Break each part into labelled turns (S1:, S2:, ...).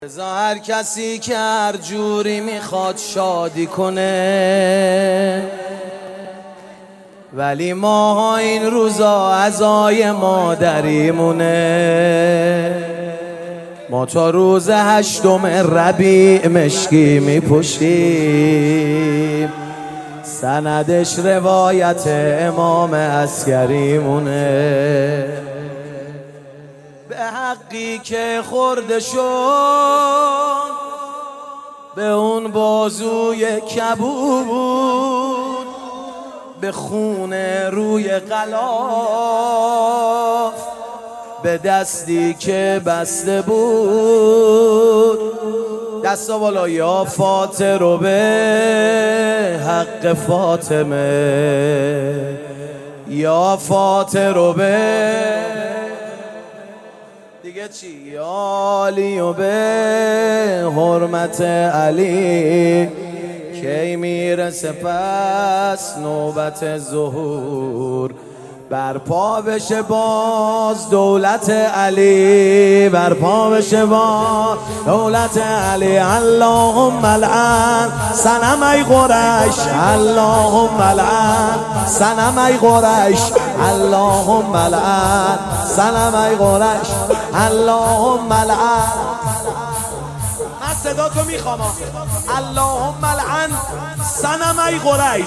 S1: بذار هر کسی که هر جوری میخواد شادی کنه، ولی ما این روزا عزای مادریمونه. ما تا روز 8 ربیع مشکی میپوشیم، سندش روایت امام عسکریمونه. به حقی که خورده شد به اون بازوی کبود، به خون روی غلاف، به دستی که بسته بود. دستا بالا یا فاطر رو به حق فاطمه، یا فاطر رو به دیگه چی، یا علی و به حرمت علی. کی میرسه پس نوبت ظهور، برپا بشه باز دولت علی، برپا بشه باز دولت علی. اللهم لعن صنمای قریش، اللهم لعن صنمای قریش، اللهم لعن صنمای قریش، اللهم لعن. من صدا تو میخوام، اللهم لعن صنمای قریش.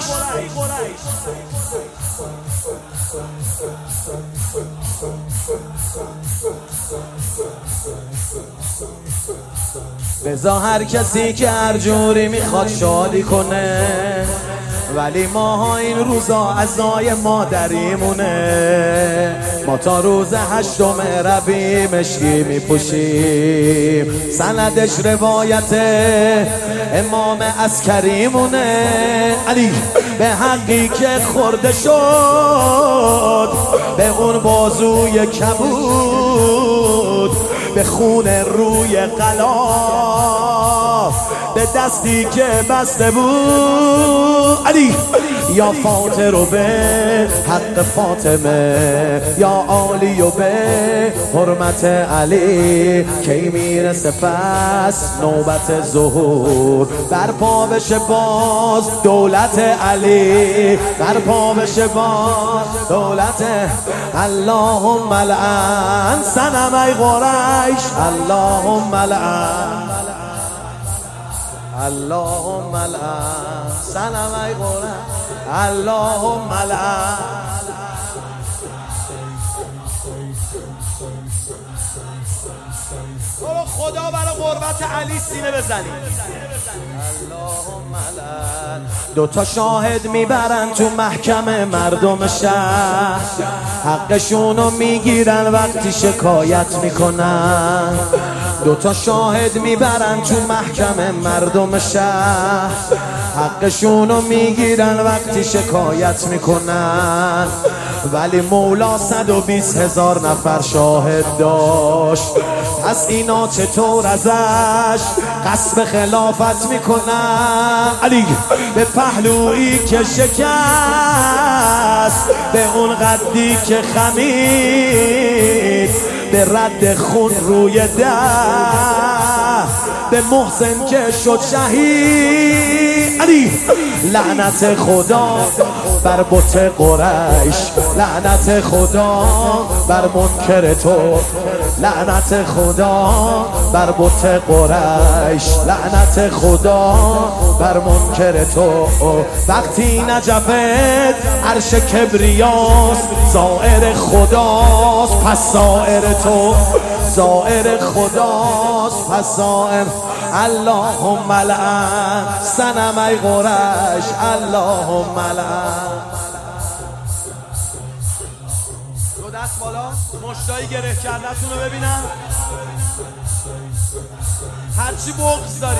S1: بذار هر کسی که هر جوری میخواد شادی کنه، ولی ما این روزا عزای مادریمونه. ما تا روز 8 ربیع مشکی میپوشیم، سندش روایت امام عسکریمونه. علی به حقی که خورده شد به اون بازوی کبود، به خون روی غلاف، به دستی که بسته بود. علی یا فاطر رو به حق فاطمه، یا عالی و به حرمت علی. کی میرسه پس نوبت ظهور، برپا بشه باز دولت علی، برپا بشه باز دولت. اللهم لعن صنمای قریش، اللهم لعن، اللهم لعن صنمای قریش، اللهم لعن. خدا برای قربت علی سینه بزنید. اللهم لعن. 2 شاهد میبرن تو محکمه مردم شهر، حقشونو میگیرن وقتی شکایت میکنن. 2 شاهد میبرن تو محکمه مردم شهر، حقشونو میگیرن وقتی شکایت میکنن. ولی مولا 120,000 نفر شاهد داشت، پس اینا چطور ازش قصب خلافت میکنن؟ علی به پهلویی که شکست، به اون قدی که خمید، به رد خون روی ده، به محسن که شد شهید. علی لعنت خدا بر بت قریش، لعنت خدا بر منکر تو، لعنت خدا بر بت قریش، لعنت خدا بر منکر تو. وقتی نجفت عرش کبریاست، زائر خداست پس زائر تو، زائر خداست پس زائر. اللهم لعن صنمای قریش، اللهم لعن. دو دست بالا، مشتایی گره کردتون رو ببینم، هرچی بغض داری.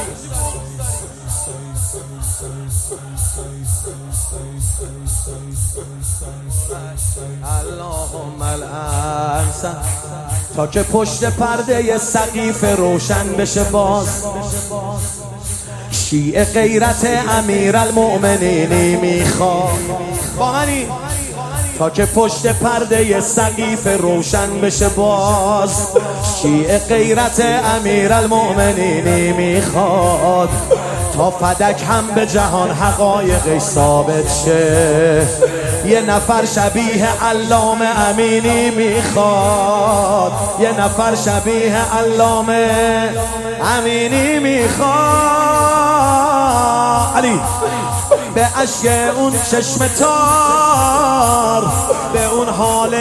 S1: اللهم لعن تا که پشت پرده سقیفه روشن بشه باز. شیعه غیرت امیرالمؤمنینی میخواد. با منی تا که پشت پرده سقیف روشن بشه باز. شیعه غیرت امیرالمؤمنینی میخواد تا فدک هم به جهان حقایقش ثابت شه. یه نفر شبیه علامه امینی میخواد، یه نفر شبیه علامه امینی میخواد. علی به اشک اون چشم تار، به اون حال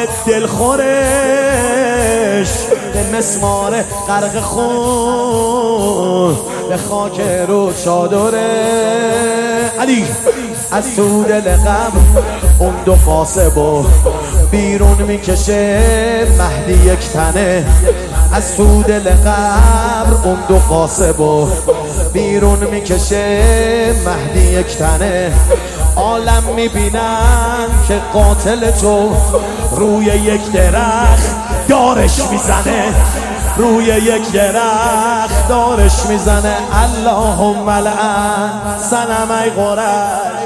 S1: دلخورش، به مسمار غرق خون، به خاک رو چادره. علی از تو دل قبر اون دو قاسبو بیرون میکشه مهدی یک تنه. از تو دل قبر اون دو قاسبو بیرون میکشه مهدی یک تنه. عالم میبینن که قاتل تو روی یک درخت دارش میزنه، روی یک درخت دارش میزنه. اللهم لعن صنمای قریش.